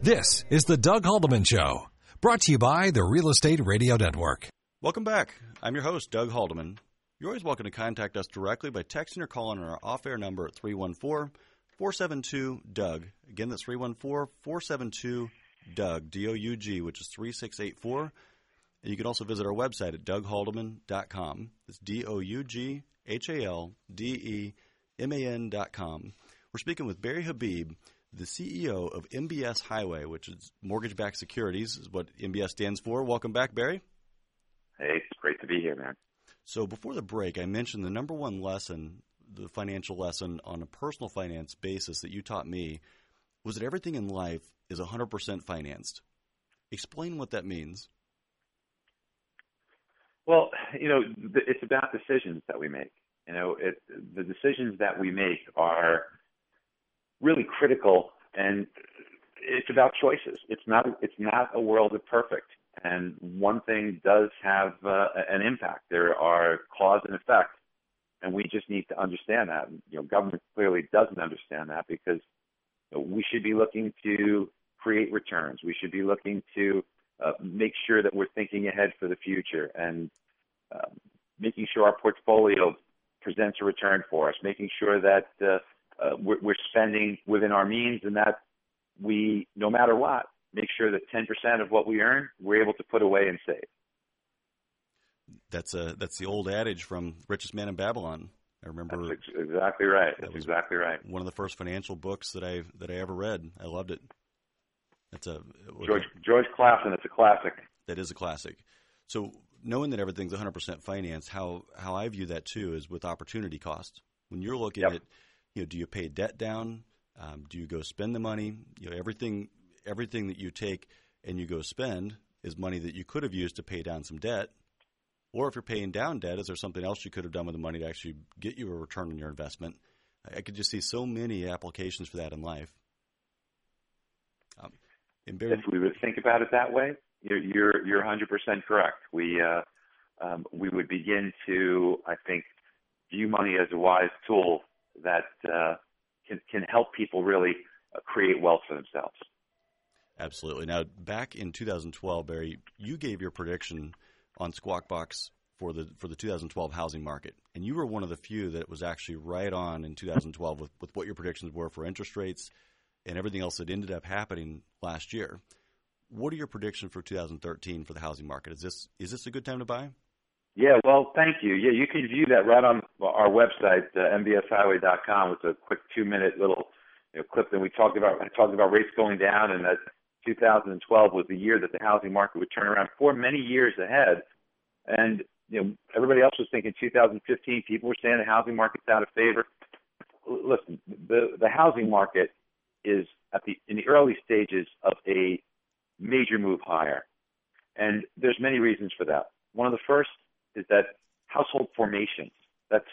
This is the Doug Haldeman Show, brought to you by the Real Estate Radio Network. Welcome back. I'm your host, Doug Haldeman. You're always welcome to contact us directly by texting or calling on our off-air number at 314-472-DOUG. Again, that's 314-472-DOUG, D-O-U-G, which is 3684. And you can also visit our website at doughaldeman.com. It's DOUGHALDEMAN.com. We're speaking with Barry Habib, the CEO of MBS Highway, which is mortgage-backed securities, is what MBS stands for. Welcome back, Barry. Hey, it's great to be here, man. So before the break, I mentioned the number one lesson, the financial lesson on a personal finance basis that you taught me was that everything in life is 100% financed. Explain what that means. Well, it's about decisions that we make. The decisions that we make are really critical, and it's about choices. It's not a world of perfect, and one thing does have an impact. There are cause and effect, and we just need to understand that. Government clearly doesn't understand that because we should be looking to create returns. We should be looking to make sure that we're thinking ahead for the future and making sure our portfolio presents a return for us, making sure that we're spending within our means and that we, no matter what, make sure that 10% of what we earn, we're able to put away and save. That's the old adage from Richest Man in Babylon. I remember. That's exactly right. That's exactly right. One of the first financial books that I ever read. I loved it. That's George Clason. It's a classic. That is a classic. So knowing that everything's 100% financed, how I view that too is with opportunity cost. When you're looking at, do you pay debt down? Do you go spend the money? Everything that you take and you go spend is money that you could have used to pay down some debt. Or if you're paying down debt, is there something else you could have done with the money to actually get you a return on your investment? I could just see so many applications for that in life. If we would think about it that way, you're 100% correct. We would begin to, I think, view money as a wise tool that can help people really create wealth for themselves. Absolutely. Now, back in 2012, Barry, you gave your prediction on Squawk Box for the 2012 housing market, and you were one of the few that was actually right on in 2012 with what your predictions were for interest rates and everything else that ended up happening last year. What are your predictions for 2013 for the housing market? Is this a good time to buy? Yeah, well, thank you. Yeah, you can view that right on our website, mbshighway.com. It's a quick 2-minute little clip that I talked about rates going down, and that 2012 was the year that the housing market would turn around for many years ahead. And everybody else was thinking 2015. People were saying the housing market's out of favor. Listen, the housing market is in the early stages of a major move higher, and there's many reasons for that. One of the first is that household formations. That's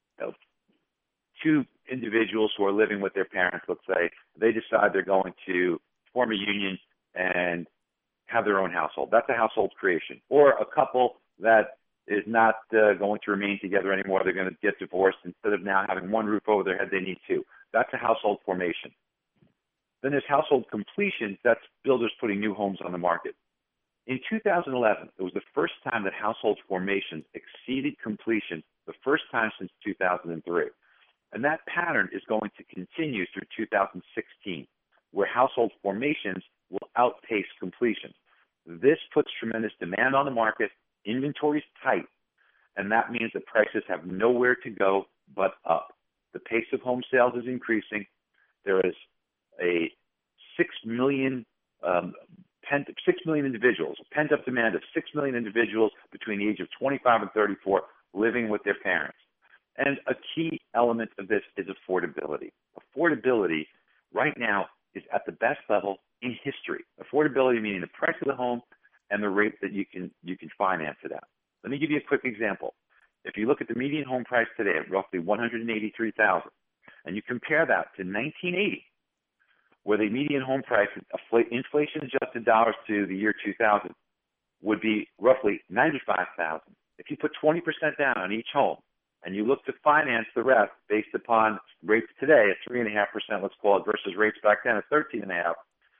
two individuals who are living with their parents, let's say, they decide they're going to form a union and have their own household. That's a household creation. Or a couple that is not going to remain together anymore. They're going to get divorced. Instead of now having one roof over their head, they need two. That's a household formation. Then there's household completions. That's builders putting new homes on the market. In 2011, it was the first time that household formations exceeded completion, the first time since 2003. And that pattern is going to continue through 2016, where household formations will outpace completion. This puts tremendous demand on the market, inventory's tight, and that means that prices have nowhere to go but up. The pace of home sales is increasing. There is a 6 million individuals, a pent-up demand of 6 million individuals between the age of 25 and 34 living with their parents. And a key element of this is affordability. Affordability right now is at the best level in history. Affordability meaning the price of the home and the rate that you can finance it at. Let me give you a quick example. If you look at the median home price today at roughly $183,000, and you compare that to 1980, where the median home price, inflation-adjusted dollars to the year 2000, would be roughly $95,000. If you put 20% down on each home, and you look to finance the rest based upon rates today at 3.5%, let's call it, versus rates back then at 13.5%,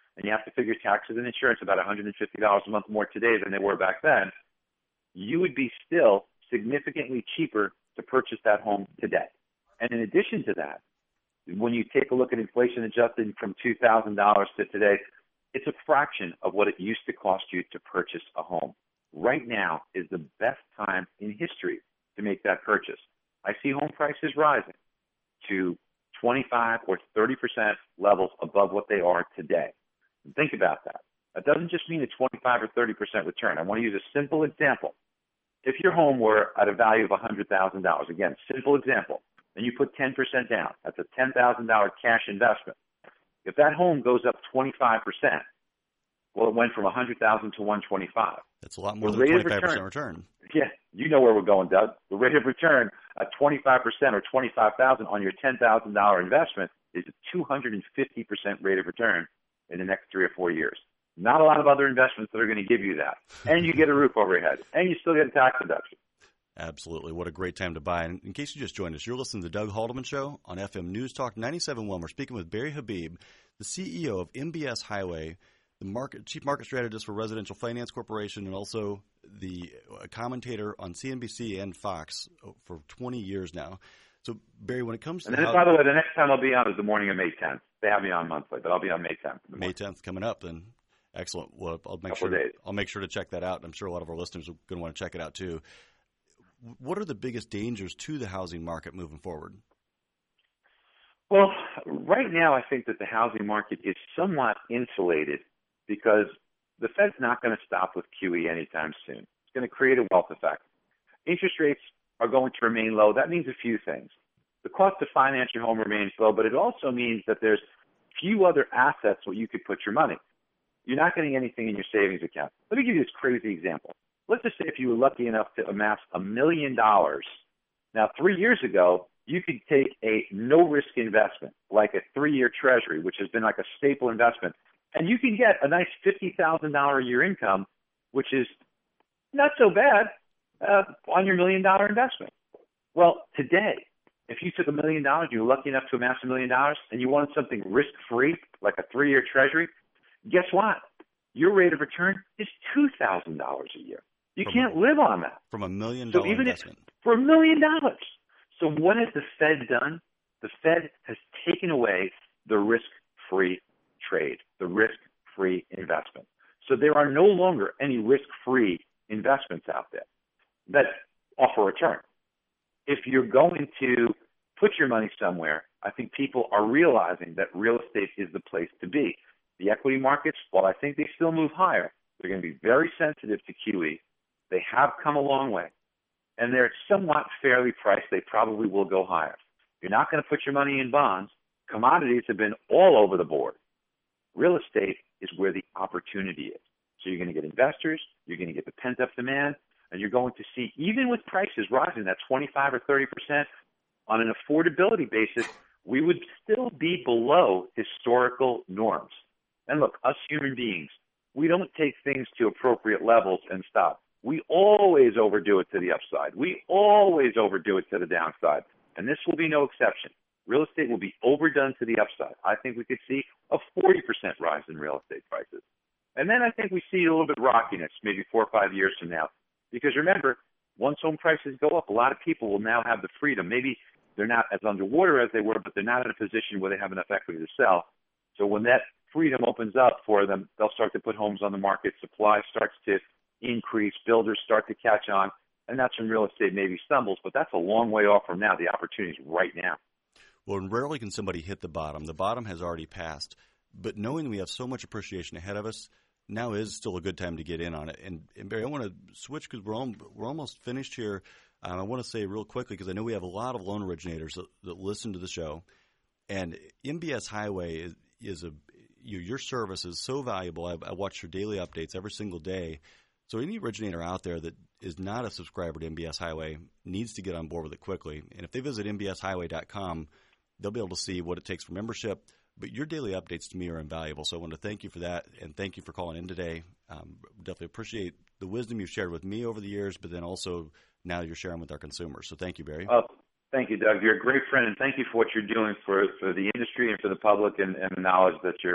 and you have to figure taxes and insurance about $150 a month more today than they were back then, you would be still significantly cheaper to purchase that home today. And in addition to that, when you take a look at inflation adjusted from $2,000 to today, it's a fraction of what it used to cost you to purchase a home. Right now is the best time in history to make that purchase. I see home prices rising to 25 or 30% levels above what they are today. And think about that. That doesn't just mean a 25 or 30% return. I want to use a simple example. If your home were at a value of $100,000, again, simple example, and you put 10% down, that's a $10,000 cash investment. If that home goes up 25%, well, it went from 100,000 to 125. That's a lot more than 25% return. Yeah, you know where we're going, Doug. The rate of return at 25% or 25,000 on your $10,000 investment is a 250% rate of return in the next 3 or 4 years. Not a lot of other investments that are going to give you that. And you get a roof over your head. And you still get a tax deduction. Absolutely. What a great time to buy. And in case you just joined us, you're listening to the Doug Haldeman Show on FM News Talk 97.1. We're speaking with Barry Habib, the CEO of MBS Highway, the chief market strategist for Residential Finance Corporation, and also the commentator on CNBC and Fox for 20 years now. So, Barry, when it comes to... And then, by the way, the next time I'll be on is the morning of May 10th. They have me on monthly, but I'll be on May 10th. May 10th coming up, then. Excellent. Well, I'll make sure to check that out. I'm sure a lot of our listeners are going to want to check it out, too. What are the biggest dangers to the housing market moving forward? Well, right now I think that the housing market is somewhat insulated because the Fed's not going to stop with QE anytime soon. It's going to create a wealth effect. Interest rates are going to remain low. That means a few things. The cost to finance your home remains low, but it also means that there's few other assets where you could put your money. You're not getting anything in your savings account. Let me give you this crazy example. Let's just say if you were lucky enough to amass $1 million. Now, 3 years ago, you could take a no-risk investment, like a 3-year treasury, which has been like a staple investment, and you can get a nice $50,000 a year income, which is not so bad on your $1 million investment. Well, today, if you took $1 million, you were lucky enough to amass $1 million, and you wanted something risk-free, like a 3-year treasury, guess what? Your rate of return is $2,000 a year. You can't live on that. From $1 million investment. For $1 million. So what has the Fed done? The Fed has taken away the risk-free trade, the risk-free investment. So there are no longer any risk-free investments out there that offer a return. If you're going to put your money somewhere, I think people are realizing that real estate is the place to be. The equity markets, while I think they still move higher, they're going to be very sensitive to QE. They have come a long way, and they're somewhat fairly priced. They probably will go higher. You're not going to put your money in bonds. Commodities have been all over the board. Real estate is where the opportunity is. So you're going to get investors, you're going to get the pent-up demand, and you're going to see, even with prices rising at 25 or 30%, on an affordability basis, we would still be below historical norms. And look, us human beings, we don't take things to appropriate levels and stop. We always overdo it to the upside. We always overdo it to the downside. And this will be no exception. Real estate will be overdone to the upside. I think we could see a 40% rise in real estate prices. And then I think we see a little bit of rockiness maybe 4 or 5 years from now. Because remember, once home prices go up, a lot of people will now have the freedom. Maybe they're not as underwater as they were, but they're not in a position where they have enough equity to sell. So when that freedom opens up for them, they'll start to put homes on the market. Supply starts to increase. Builders start to catch on. And that's when real estate maybe stumbles. But that's a long way off from now. The opportunity is right now. Well, rarely can somebody hit the bottom. The bottom has already passed. But knowing we have so much appreciation ahead of us, now is still a good time to get in on it. And Barry, I want to switch because we're almost finished here. I want to say real quickly, because I know we have a lot of loan originators that listen to the show. And MBS Highway is your service is so valuable. I watch your daily updates every single day. So any originator out there that is not a subscriber to MBS Highway needs to get on board with it quickly. And if they visit mbshighway.com, they'll be able to see what it takes for membership. But your daily updates to me are invaluable. So I want to thank you for that, and thank you for calling in today. Definitely appreciate the wisdom you've shared with me over the years, but then also now you're sharing with our consumers. So thank you, Barry. Oh, thank you, Doug. You're a great friend, and thank you for what you're doing for the industry and for the public and the knowledge that you're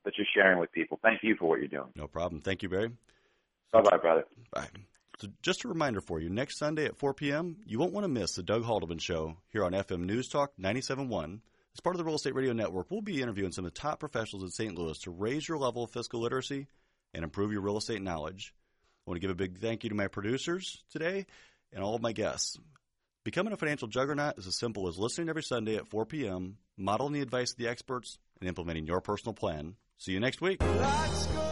that you're sharing with people. Thank you for what you're doing. No problem. Thank you, Barry. Bye-bye, brother. Bye. So just a reminder for you, next Sunday at 4 p.m., you won't want to miss the Doug Haldeman Show here on FM News Talk 97.1. As part of the Real Estate Radio Network, we'll be interviewing some of the top professionals in St. Louis to raise your level of fiscal literacy and improve your real estate knowledge. I want to give a big thank you to my producers today and all of my guests. Becoming a financial juggernaut is as simple as listening every Sunday at 4 p.m., modeling the advice of the experts, and implementing your personal plan. See you next week.